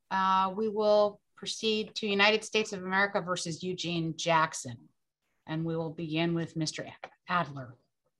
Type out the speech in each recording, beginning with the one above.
We will proceed to United States of America versus Eugene Jackson. And we will begin with Mr. Adler.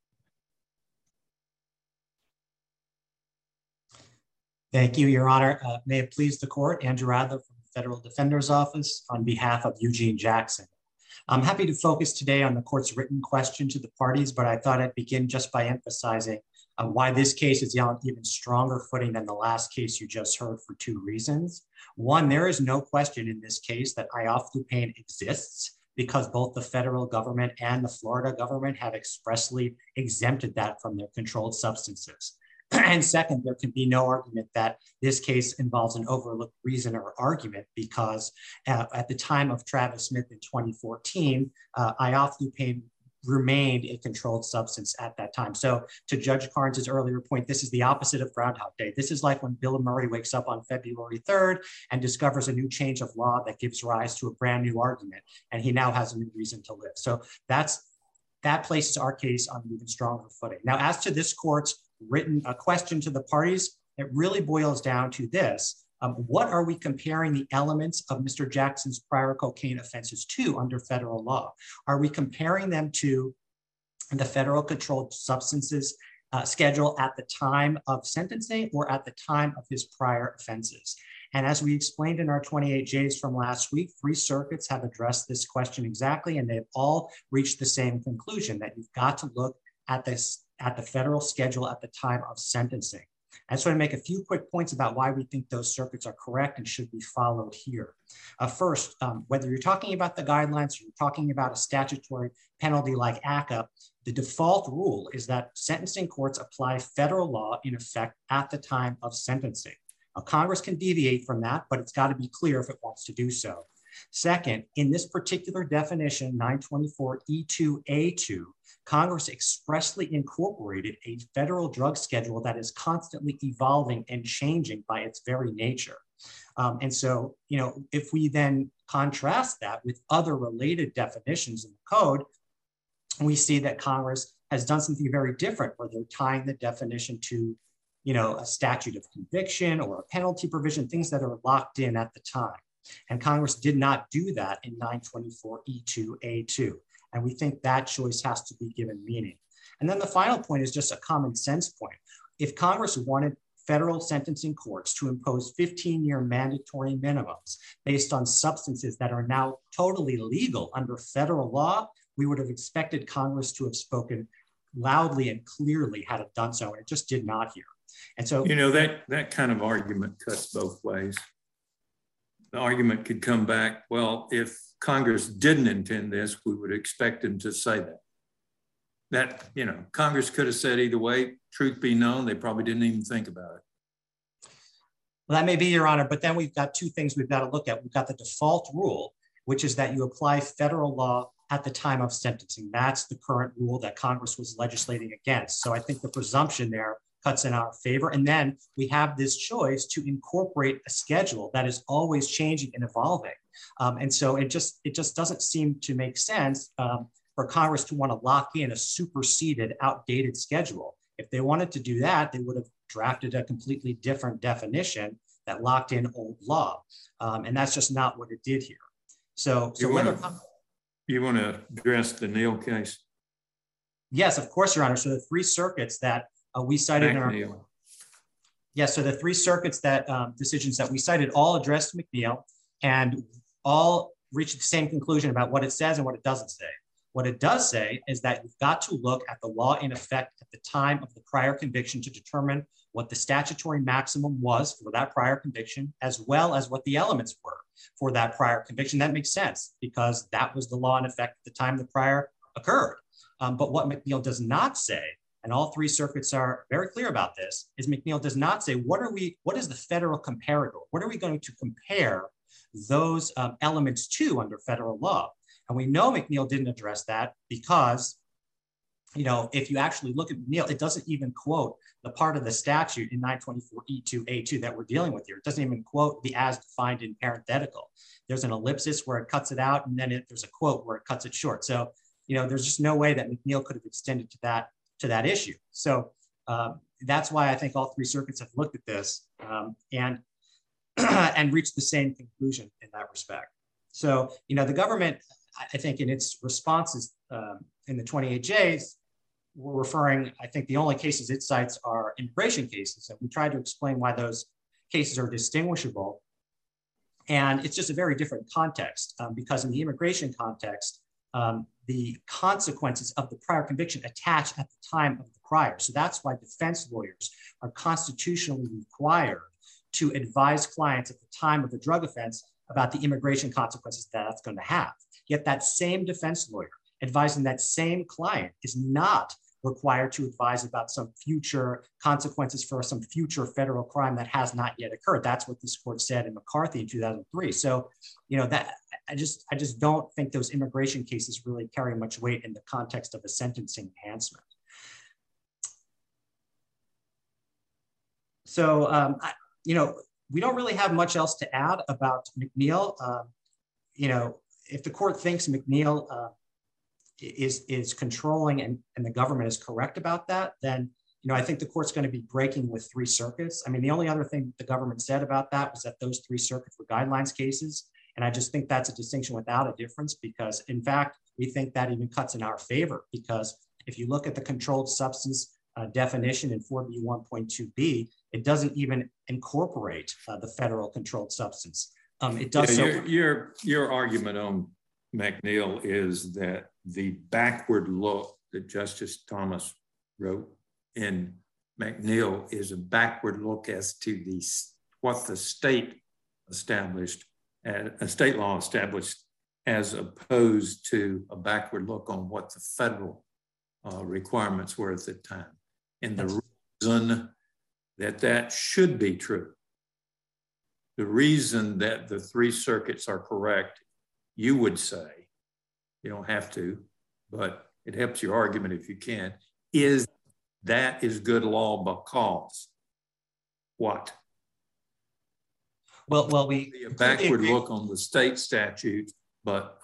Thank you, Your Honor. May it please the court, Andrew Adler from the Federal Defender's Office on behalf of Eugene Jackson. I'm happy to focus today on the court's written question to the parties, but I thought I'd begin just by emphasizing why this case is on even stronger footing than the last case you just heard for two reasons. One, there is no question in this case that ioflupane exists because both the federal government and the Florida government have expressly exempted that from their controlled substances. And second, there can be no argument that this case involves an overlooked reason or argument because at the time of Travis Smith in 2014, ioflupane remained a controlled substance at that time. So to Judge Carnes' earlier point, this is the opposite of Groundhog Day. This is like when Bill Murray wakes up on February 3rd and discovers a new change of law that gives rise to a brand new argument, and he now has a new reason to live. So that places our case on an even stronger footing. Now, as to this court's written a question to the parties, it really boils down to this. What are we comparing the elements of Mr. Jackson's prior cocaine offenses to under federal law? Are we comparing them to the federal controlled substances schedule at the time of sentencing or at the time of his prior offenses? And as we explained in our 28 J's from last week, 3 circuits have addressed this question exactly, and they've all reached the same conclusion that you've got to look at the federal schedule at the time of sentencing. I just want to make a few quick points about why we think those circuits are correct and should be followed here. First, whether you're talking about the guidelines or you're talking about a statutory penalty like ACCA, the default rule is that sentencing courts apply federal law in effect at the time of sentencing. Now, Congress can deviate from that, but it's got to be clear if it wants to do so. Second, in this particular definition, 924E2A2, Congress expressly incorporated a federal drug schedule that is constantly evolving and changing by its very nature. And so, if we then contrast that with other related definitions in the code, we see that Congress has done something very different where they're tying the definition to, a statute of conviction or a penalty provision, things that are locked in at the time. And Congress did not do that in 924E2A2. And we think that choice has to be given meaning. And then the final point is just a common sense point. If Congress wanted federal sentencing courts to impose 15-year mandatory minimums based on substances that are now totally legal under federal law, we would have expected Congress to have spoken loudly and clearly had it done so, and it just did not here. And so, that kind of argument cuts both ways. The argument could come back, well, if Congress didn't intend this, we would expect them to say that. Congress could have said either way. Truth be known, they probably didn't even think about it. Well, that may be, Your Honor, but then we've got two things we've got to look at. We've got the default rule, which is that you apply federal law at the time of sentencing. That's the current rule that Congress was legislating against. So I think the presumption there cuts in our favor. And then we have this choice to incorporate a schedule that is always changing and evolving. And so it just doesn't seem to make sense for Congress to want to lock in a superseded, outdated schedule. If they wanted to do that, they would have drafted a completely different definition that locked in old law. And that's just not what it did here. So you want to address the Neal case? Yes, of course, Your Honor. So the 3 circuits that we cited in our so the 3 circuits that decisions that we cited all addressed McNeil and all reached the same conclusion about what it says and what it doesn't say. What it does say is that you've got to look at the law in effect at the time of the prior conviction to determine what the statutory maximum was for that prior conviction, as well as what the elements were for that prior conviction. That makes sense because that was the law in effect at the time the prior occurred. But what McNeil does not say, and all 3 circuits are very clear about this, is McNeil does not say, what is the federal comparator? What are we going to compare those elements to under federal law? And we know McNeil didn't address that because, if you actually look at McNeil, it doesn't even quote the part of the statute in 924E2A2 that we're dealing with here. It doesn't even quote the as defined in parenthetical. There's an ellipsis where it cuts it out, and then there's a quote where it cuts it short. So, there's just no way that McNeil could have extended to that issue. So that's why I think all 3 circuits have looked at this. And and reached the same conclusion in that respect. So, the government, I think in its responses in the 28Js, we're referring, I think the only cases it cites are immigration cases. And we tried to explain why those cases are distinguishable. And it's just a very different context because in the immigration context, the consequences of the prior conviction attach at the time of the prior. So that's why defense lawyers are constitutionally required to advise clients at the time of the drug offense about the immigration consequences that that's going to have. Yet that same defense lawyer advising that same client is not required to advise about some future consequences for some future federal crime that has not yet occurred. That's what this court said in McCarthy in 2003. So, that I just don't think those immigration cases really carry much weight in the context of a sentencing enhancement. So, we don't really have much else to add about McNeil. If the court thinks McNeil is controlling and the government is correct about that, then I think the court's going to be breaking with 3 circuits. I mean, the only other thing the government said about that was that those 3 circuits were guidelines cases. And I just think that's a distinction without a difference because, in fact, we think that even cuts in our favor because if you look at the controlled substance definition in 4B1.2b, it doesn't even incorporate the federal controlled substance. It does. Your argument on McNeil is that the backward look that Justice Thomas wrote in McNeil is a backward look as to what the state established, a state law established, as opposed to a backward look on what the federal requirements were at the time. And the reason that should be true, the reason that the 3 circuits are correct, you would say, you don't have to, but it helps your argument if you can, is that is good law because what? Well, we a backward look on the state statute, but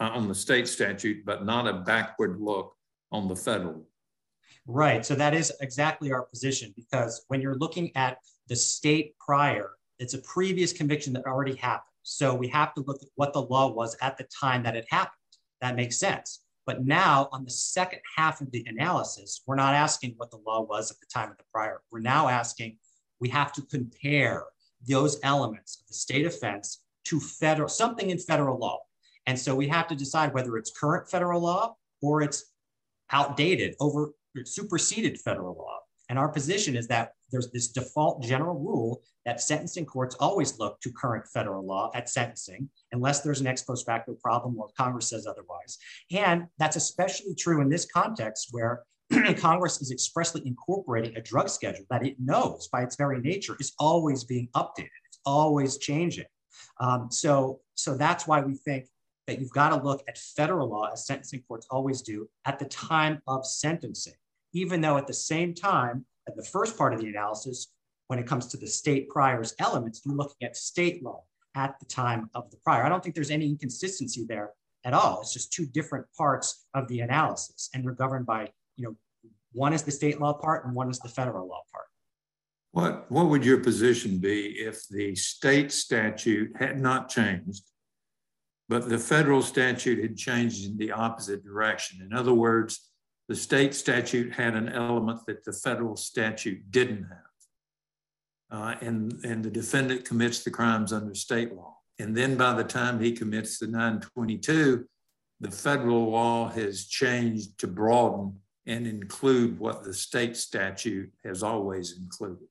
not a backward look on the federal. Right. So that is exactly our position, because when you're looking at the state prior, it's a previous conviction that already happened. So we have to look at what the law was at the time that it happened. That makes sense. But now on the second half of the analysis, we're not asking what the law was at the time of the prior. We're now asking, we have to compare those elements of the state offense to something in federal law. And so we have to decide whether it's current federal law or it's outdated, superseded federal law. And our position is that there's this default general rule that sentencing courts always look to current federal law at sentencing, unless there's an ex post facto problem or Congress says otherwise. And that's especially true in this context where Congress is expressly incorporating a drug schedule that it knows by its very nature is always being updated. It's always changing. So that's why we think that you've got to look at federal law, as sentencing courts always do, at the time of sentencing, even though at the same time, at the first part of the analysis, when it comes to the state priors elements, you're looking at state law at the time of the prior. I don't think there's any inconsistency there at all. It's just 2 different parts of the analysis, and we're governed by, one is the state law part and one is the federal law part. What would your position be if the state statute had not changed, but the federal statute had changed in the opposite direction? In other words, the state statute had an element that the federal statute didn't have. And the defendant commits the crimes under state law. And then by the time he commits the 922, the federal law has changed to broaden and include what the state statute has always included.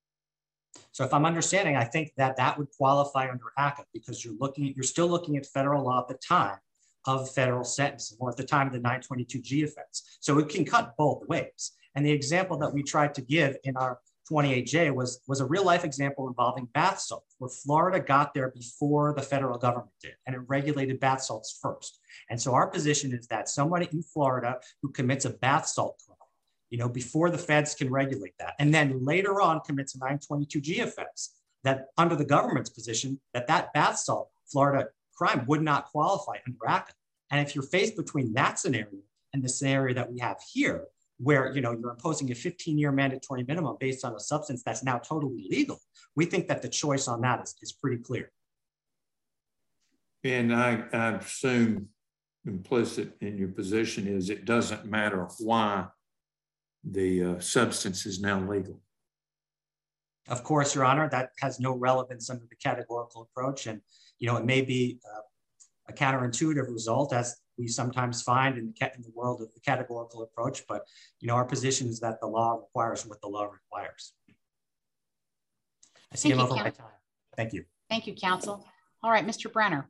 So if I'm understanding, I think that would qualify under ACCA because you're still looking at federal law at the time of federal sentencing or at the time of the 922G offense. So it can cut both ways. And the example that we tried to give in our 28J was a real life example involving bath salts, where Florida got there before the federal government did, and it regulated bath salts first. And so our position is that somebody in Florida who commits a bath salt crime, before the feds can regulate that, and then later on commits a 922G offense, that under the government's position, that bath salt Florida crime would not qualify under ACCA. And if you're faced between that scenario and the scenario that we have here, where you're imposing a 15-year mandatory minimum based on a substance that's now totally legal. We think that the choice on that is pretty clear. And I assume implicit in your position is it doesn't matter why the substance is now legal. Of course, Your Honor, that has no relevance under the categorical approach. And, it may be a counterintuitive result, as we sometimes find in the world of the categorical approach. But, our position is that the law requires what the law requires. I see I'm over my time. Thank you. Thank you, counsel. All right, Mr. Brenner.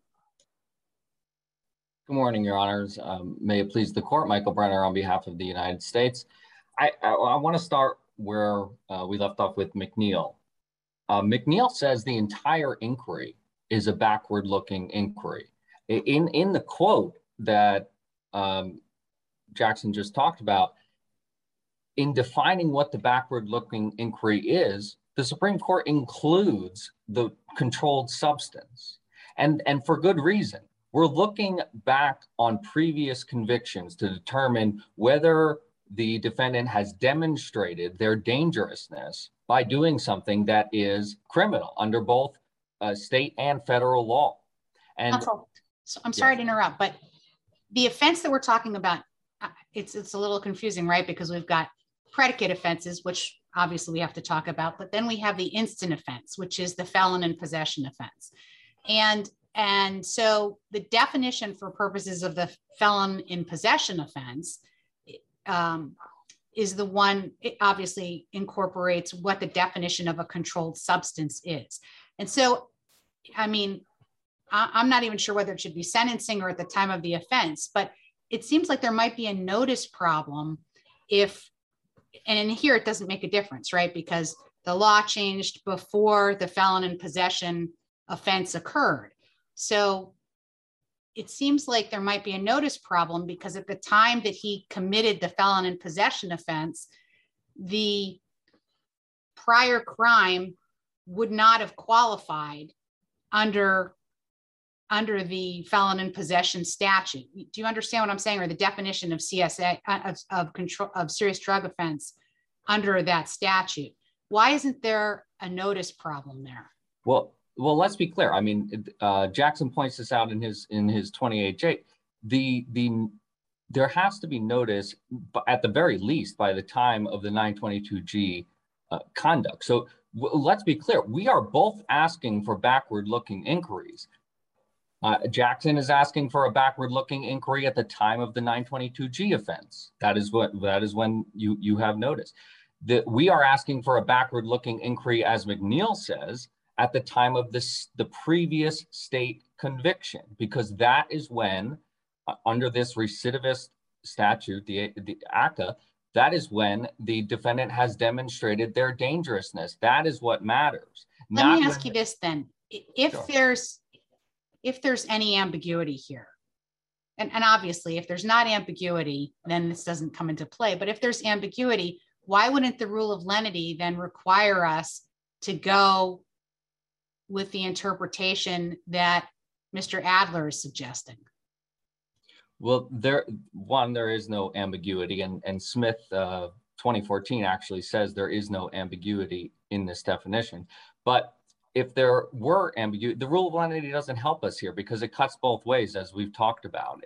Good morning, Your Honors. May it please the court, Michael Brenner on behalf of the United States. I want to start where we left off with McNeil. McNeil says the entire inquiry is a backward-looking inquiry. In the quote that Jackson just talked about, in defining what the backward-looking inquiry is, the Supreme Court includes the controlled substance, and for good reason. We're looking back on previous convictions to determine whether the defendant has demonstrated their dangerousness by doing something that is criminal under both state and federal law. And counsel, so I'm sorry to interrupt, but the offense that we're talking about, it's a little confusing, right? Because we've got predicate offenses, which obviously we have to talk about, but then we have the instant offense, which is the felon in possession offense. And so the definition for purposes of the felon in possession offense is the one, it obviously incorporates what the definition of a controlled substance is. And so, I mean, I'm not even sure whether it should be sentencing or at the time of the offense, but it seems like there might be a notice problem if, and in here it doesn't make a difference, right? Because the law changed before the felon in possession offense occurred. So it seems like there might be a notice problem because at the time that he committed the felon in possession offense, the prior crime would not have qualified under the felon in possession statute. Do you understand what I'm saying? Or the definition of CSA of serious drug offense under that statute? Why isn't there a notice problem there? Well, let's be clear. I mean, Jackson points this out in his 28J. There has to be notice, at the very least, by the time of the 922G conduct. So let's be clear. We are both asking for backward-looking inquiries. Jackson is asking for a backward-looking inquiry at the time of the 922G offense. That is when you have notice. We are asking for a backward-looking inquiry, as McNeil says, at the time of the previous state conviction, because that is when, under this recidivist statute, the ACCA, that is when the defendant has demonstrated their dangerousness. That is what matters. Let me ask you this then. Sure. If there's any ambiguity here, and obviously if there's not ambiguity, then this doesn't come into play, but if there's ambiguity, why wouldn't the rule of lenity then require us to go with the interpretation that Mr. Adler is suggesting? Well, there is no ambiguity, and Smith 2014 actually says there is no ambiguity in this definition. But if there were ambiguity, the rule of lenity doesn't help us here because it cuts both ways, as we've talked about.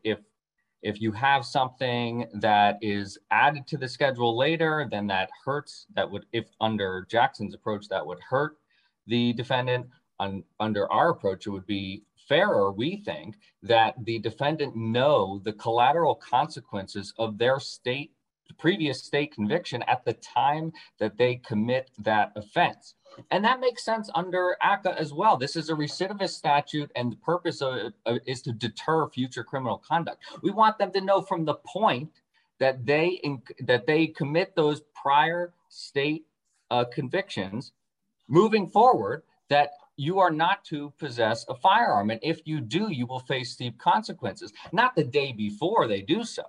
If you have something that is added to the schedule later, then that hurts. That would, if under Jackson's approach, that would hurt the defendant. Under our approach, it would be fairer, we think, that the defendant know the collateral consequences of their previous state conviction at the time that they commit that offense. And that makes sense under ACCA as well. This is a recidivist statute, and the purpose of it is to deter future criminal conduct. We want them to know from the point that they commit those prior state convictions, moving forward, that you are not to possess a firearm. And if you do, you will face steep consequences, not the day before they do so.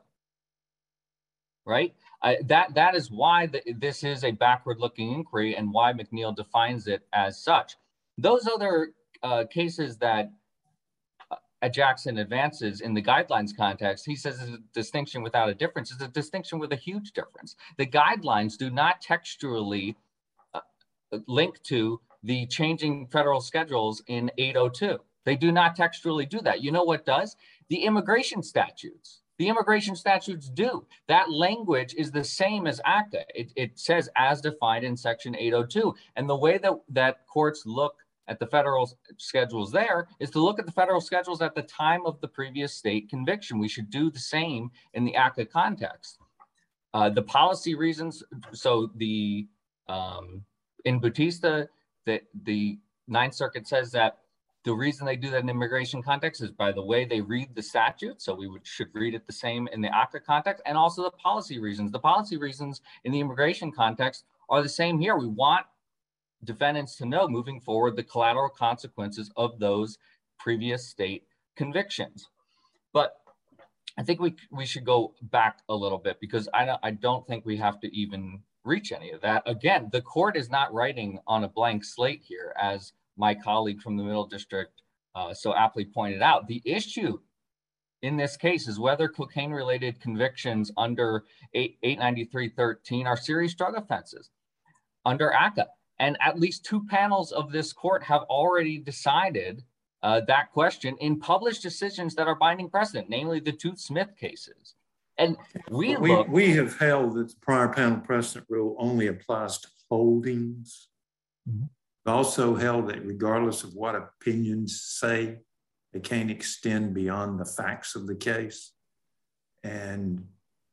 Right? That is why this is a backward-looking inquiry and why McNeil defines it as such. Those other cases that Jackson advances in the guidelines context, he says it's a distinction without a difference. It's a distinction with a huge difference. The guidelines do not textually link to the changing federal schedules in 802. They do not textually do that. You know what does? The immigration statutes. The immigration statutes do. That language is the same as ACCA. It says as defined in section 802. And the way that courts look at the federal schedules there is to look at the federal schedules at the time of the previous state conviction. We should do the same in the ACCA context. The policy reasons, so the in Bautista, the Ninth Circuit says that the reason they do that in immigration context is by the way they read the statute. So we should read it the same in the ACCA context, and also the policy reasons. The policy reasons in the immigration context are the same here. We want defendants to know moving forward the collateral consequences of those previous state convictions. But I think we should go back a little bit, because I don't think we have to even reach any of that. Again, the court is not writing on a blank slate here, as my colleague from the Middle District so aptly pointed out. The issue in this case is whether cocaine-related convictions under 893.13 are serious drug offenses under ACCA. And at least 2 panels of this court have already decided that question in published decisions that are binding precedent, namely the 2 Smith cases. And we have held that the prior panel precedent rule only applies to holdings. Mm-hmm. Also held that regardless of what opinions say, they can't extend beyond the facts of the case. And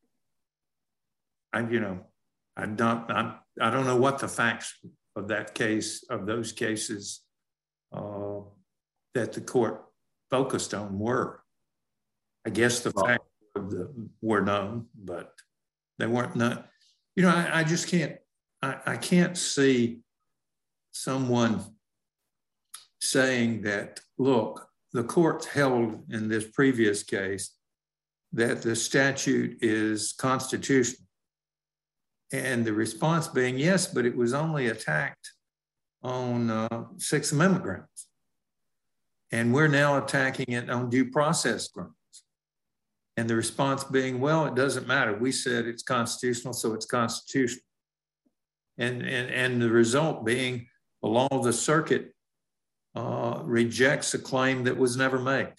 I don't know what the facts of that case, of those cases that the court focused on were. I guess the facts were known, but they weren't not. I just can't. I can't see someone saying that, look, the court held in this previous case that the statute is constitutional. And the response being, yes, but it was only attacked on Sixth Amendment grounds. And we're now attacking it on due process grounds. And the response being, well, it doesn't matter. We said it's constitutional, so it's constitutional. And the result being, the law of the circuit rejects a claim that was never made.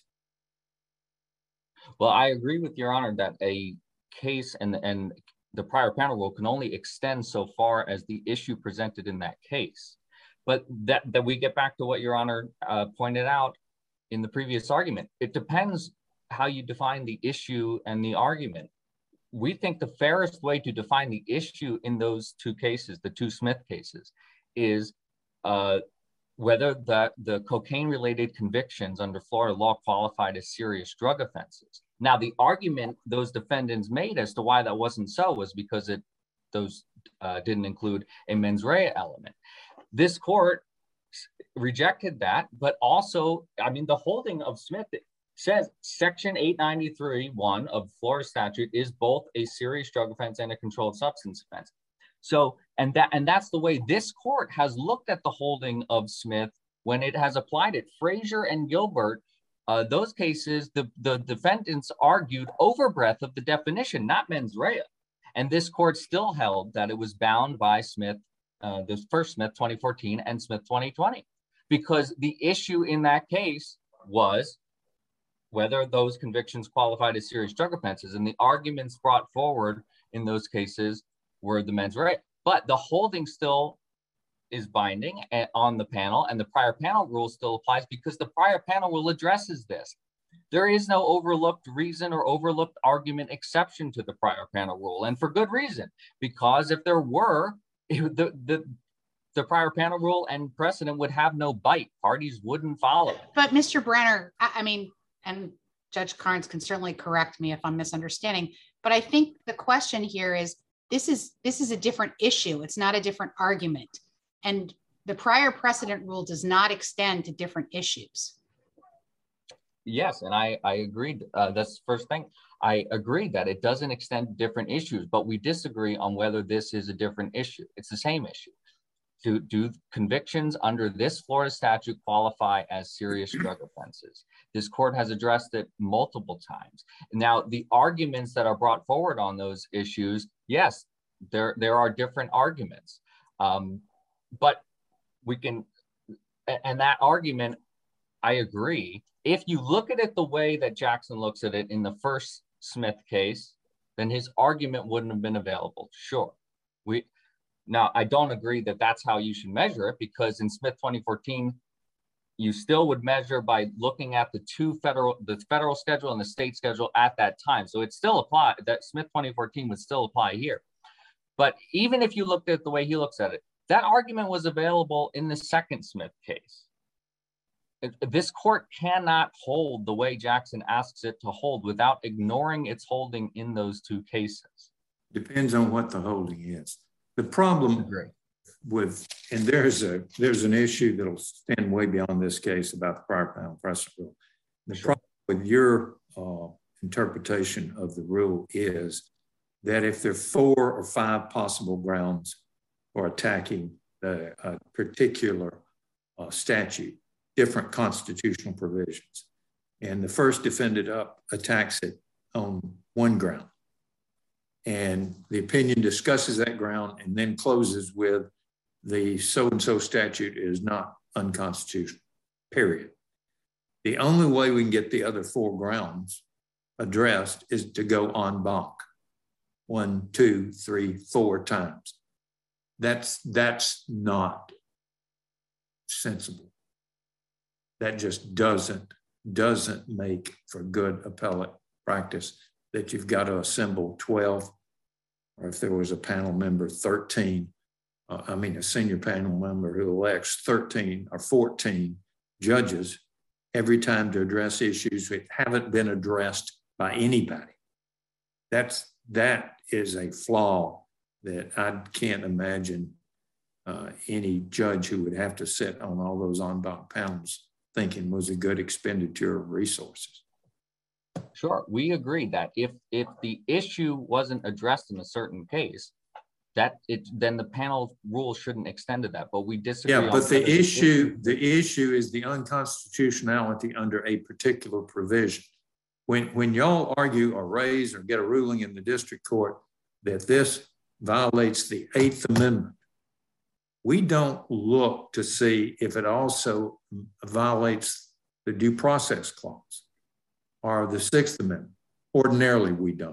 Well, I agree with Your Honor that a case and the prior panel rule can only extend so far as the issue presented in that case. But that we get back to what Your Honor pointed out in the previous argument. It depends how you define the issue and the argument. We think the fairest way to define the issue in those 2 cases, the 2 Smith cases, is whether the cocaine-related convictions under Florida law qualified as serious drug offenses. Now, the argument those defendants made as to why that wasn't so was because those didn't include a mens rea element. This court rejected that, but also, the holding of Smith says Section 893.1 of Florida statute is both a serious drug offense and a controlled substance offense. So, and that's the way this court has looked at the holding of Smith when it has applied it. Frazier and Gilbert, those cases, the defendants argued overbreadth of the definition, not mens rea. And this court still held that it was bound by Smith, the first Smith 2014 and Smith 2020, because the issue in that case was whether those convictions qualified as serious drug offenses. And the arguments brought forward in those cases were the mens rea. But the holding still is binding on the panel, and the prior panel rule still applies because the prior panel rule addresses this. There is no overlooked reason or overlooked argument exception to the prior panel rule, and for good reason, because if there were, the prior panel rule and precedent would have no bite. Parties wouldn't follow. But Mr. Brenner, and Judge Carnes can certainly correct me if I'm misunderstanding, but I think the question here is, this is a different issue. It's not a different argument. And the prior precedent rule does not extend to different issues. Yes, and I agreed. That's the first thing. I agree that it doesn't extend to different issues, but we disagree on whether this is a different issue. It's the same issue. Do convictions under this Florida statute qualify as serious drug offenses? This court has addressed it multiple times. Now, the arguments that are brought forward on those issues, yes, there are different arguments, but we can, and that argument, I agree. If you look at it the way that Jackson looks at it in the first Smith case, then his argument wouldn't have been available. Sure. Now, I don't agree that that's how you should measure it, because in Smith 2014, you still would measure by looking at the federal schedule and the state schedule at that time. So it still applies, that Smith 2014 would still apply here. But even if you looked at it the way he looks at it, that argument was available in the second Smith case. This court cannot hold the way Jackson asks it to hold without ignoring its holding in those two cases. Depends on what the holding is. The problem with, and there's an issue that'll stand way beyond this case about the prior panel precedent rule. The problem with your interpretation of the rule is that if there are 4 or 5 possible grounds for attacking a particular statute, different constitutional provisions, and the first defendant up attacks it on one ground, and the opinion discusses that ground and then closes with the so-and-so statute is not unconstitutional, period. The only way we can get the other 4 grounds addressed is to go en banc 1, 2, 3, 4 times. That's not sensible. That just doesn't make for good appellate practice, that you've got to assemble 12, or if there was a panel member, 13, a senior panel member who elects 13 or 14 judges every time to address issues that haven't been addressed by anybody. That is a flaw that I can't imagine any judge who would have to sit on all those en banc panels thinking was a good expenditure of resources. Sure, we agree that if the issue wasn't addressed in a certain case, then the panel rule shouldn't extend to that. But we disagree. Yeah, but the issue is the unconstitutionality under a particular provision. When y'all argue or raise or get a ruling in the district court that this violates the 8th Amendment, we don't look to see if it also violates the Due Process Clause or the 6th Amendment. Ordinarily, we don't,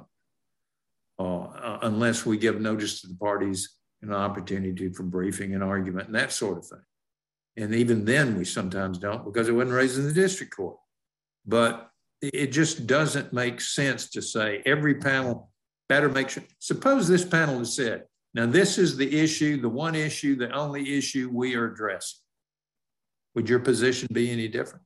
unless we give notice to the parties an opportunity for briefing and argument and that sort of thing. And even then, we sometimes don't, because it wasn't raised in the district court. But it just doesn't make sense to say every panel better make sure. Suppose this panel has said, now this is the issue, the one issue, the only issue we are addressing. Would your position be any different?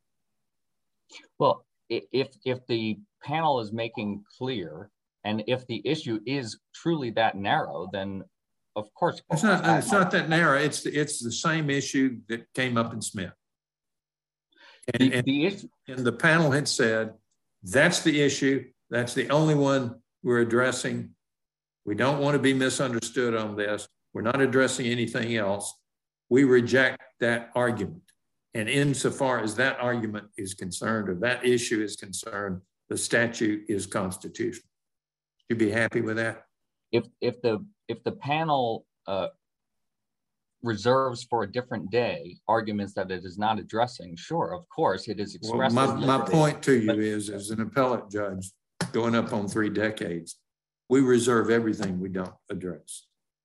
Well, if the panel is making clear, and if the issue is truly that narrow, then of course. It's not that narrow. It's the same issue that came up in Smith. And the panel had said, that's the issue. That's the only one we're addressing. We don't want to be misunderstood on this. We're not addressing anything else. We reject that argument. And insofar as that argument is concerned, or that issue is concerned, the statute is constitutional. You'd be happy with that? If the panel reserves for a different day arguments that it is not addressing, sure, of course, it is expressed. Well, my point to you is, as an appellate judge going up on 3 decades, we reserve everything we don't address.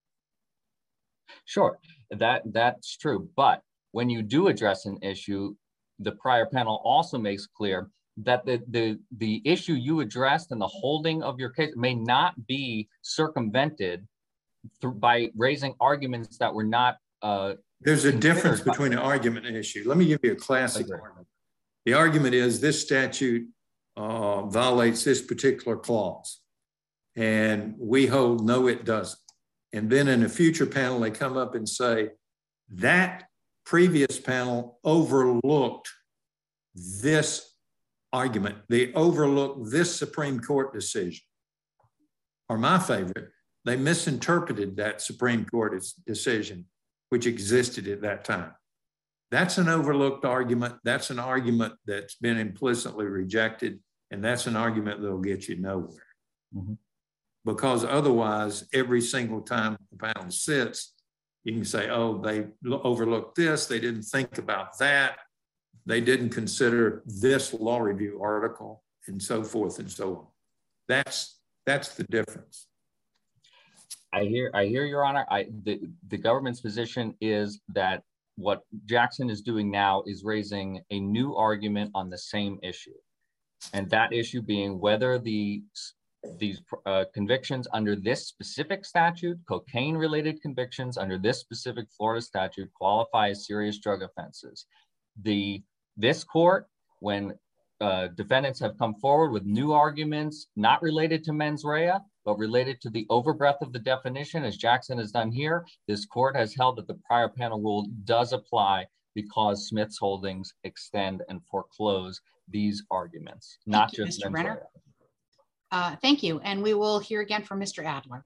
Sure, that's true. But when you do address an issue, the prior panel also makes clear that the issue you addressed and the holding of your case may not be circumvented by raising arguments that were not. There's a difference between an argument and an issue. Let me give you a classic argument. The argument is this statute violates this particular clause. And we hold, no, it doesn't. And then in a future panel, they come up and say, that previous panel overlooked this argument. They overlooked this Supreme Court decision. Or my favorite, they misinterpreted that Supreme Court decision, which existed at that time. That's an overlooked argument. That's an argument that's been implicitly rejected, and that's an argument that'll get you nowhere. Mm-hmm. Because otherwise, every single time the panel sits, you can say, oh, they overlooked this, they didn't think about that, they didn't consider this law review article, and so forth and so on. That's the difference. I hear Your Honor. The government's position is that what Jackson is doing now is raising a new argument on the same issue, and that issue being whether these convictions under this specific statute, cocaine-related convictions under this specific Florida statute, qualify as serious drug offenses. This court, when defendants have come forward with new arguments not related to mens rea, but related to the overbreadth of the definition, as Jackson has done here, this court has held that the prior panel rule does apply because Smith's holdings extend and foreclose these arguments, not just mens rea. Thank you. And we will hear again from Mr. Adler.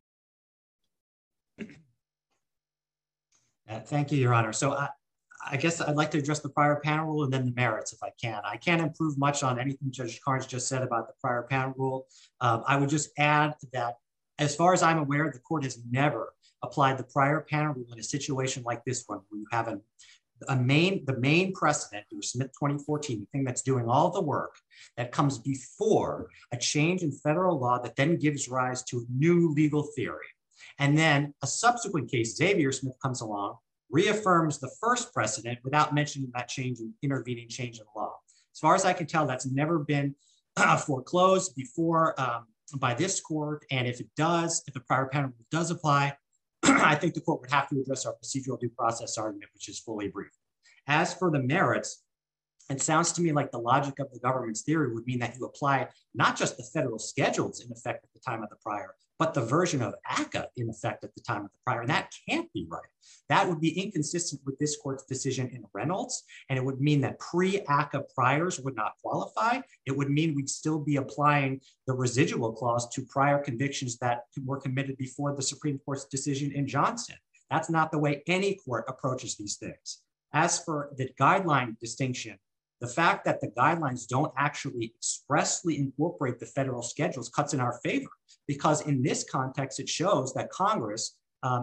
Thank you, Your Honor. So I guess I'd like to address the prior panel rule and then the merits if I can. I can't improve much on anything Judge Carnes just said about the prior panel rule. I would just add that as far as I'm aware, the court has never applied the prior panel rule in a situation like this one, where you have the main precedent, Smith 2014, the thing that's doing all the work that comes before a change in federal law that then gives rise to a new legal theory. And then a subsequent case, Xavier Smith, comes along, reaffirms the first precedent without mentioning that intervening change in law. As far as I can tell, that's never been foreclosed before by this court. And if it does, if the prior panel rule does apply, I think the court would have to address our procedural due process argument, which is fully briefed. As for the merits, it sounds to me like the logic of the government's theory would mean that you apply not just the federal schedules in effect at the time of the prior, but the version of ACCA in effect at the time of the prior. And that can't be right. That would be inconsistent with this court's decision in Reynolds. And it would mean that pre-ACCA priors would not qualify. It would mean we'd still be applying the residual clause to prior convictions that were committed before the Supreme Court's decision in Johnson. That's not the way any court approaches these things. As for the guideline distinction, the fact that the guidelines don't actually expressly incorporate the federal schedules cuts in our favor, because in this context, it shows that Congress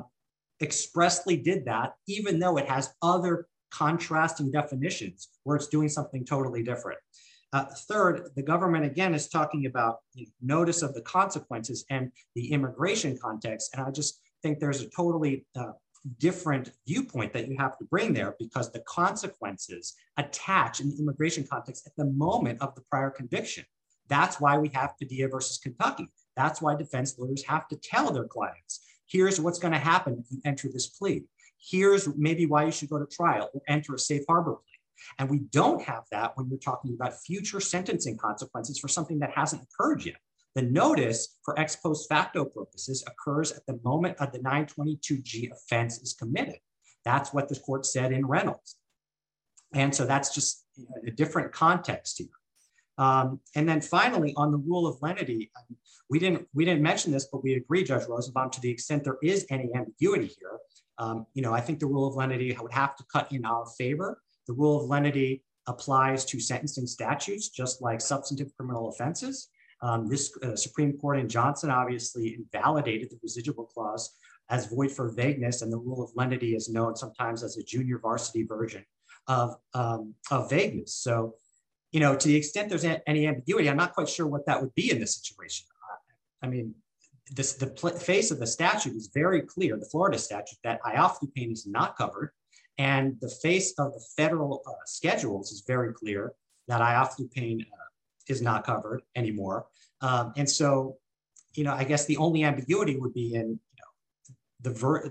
expressly did that, even though it has other contrasting definitions where it's doing something totally different. Third, the government, again, is talking about notice of the consequences and the immigration context. And I just think there's a totally different viewpoint that you have to bring there, because the consequences attach in the immigration context at the moment of the prior conviction. That's why we have Padilla versus Kentucky. That's why defense lawyers have to tell their clients, here's what's going to happen if you enter this plea. Here's maybe why you should go to trial or enter a safe harbor plea. And we don't have that when you're talking about future sentencing consequences for something that hasn't occurred yet. The notice for ex post facto purposes occurs at the moment of the 922G offense is committed. That's what the court said in Reynolds. And so that's just a different context here. And then finally, on the rule of lenity, we didn't mention this, but we agree, Judge Rosenbaum, to the extent there is any ambiguity here. I think the rule of lenity would have to cut in our favor. The rule of lenity applies to sentencing statutes, just like substantive criminal offenses. This Supreme Court in Johnson obviously invalidated the residual clause as void for vagueness, and the rule of lenity is known sometimes as a junior varsity version of vagueness. So, to the extent there's any ambiguity, I'm not quite sure what that would be in this situation. I mean, the face of the statute is very clear, the Florida statute, that ioflupane is not covered, and the face of the federal schedules is very clear that ioflupane is not covered anymore. And so, I guess the only ambiguity would be in the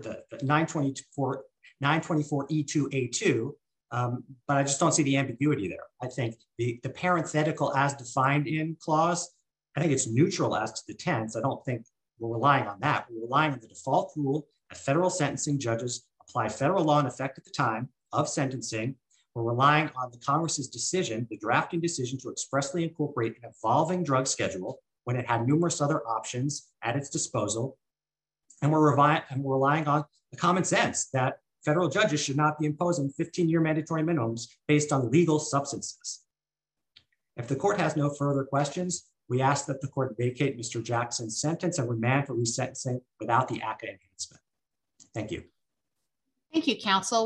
924E2A2, but I just don't see the ambiguity there. I think the parenthetical as defined in clause, I think it's neutral as to the tense. I don't think we're relying on that. We're relying on the default rule that federal sentencing judges apply federal law in effect at the time of sentencing. We're relying on the Congress's decision, the drafting decision, to expressly incorporate an evolving drug schedule when it had numerous other options at its disposal. And we're relying on the common sense that federal judges should not be imposing 15-year mandatory minimums based on legal substances. If the court has no further questions, we ask that the court vacate Mr. Jackson's sentence and remand for resentencing without the ACCA enhancement. Thank you. Thank you, counsel.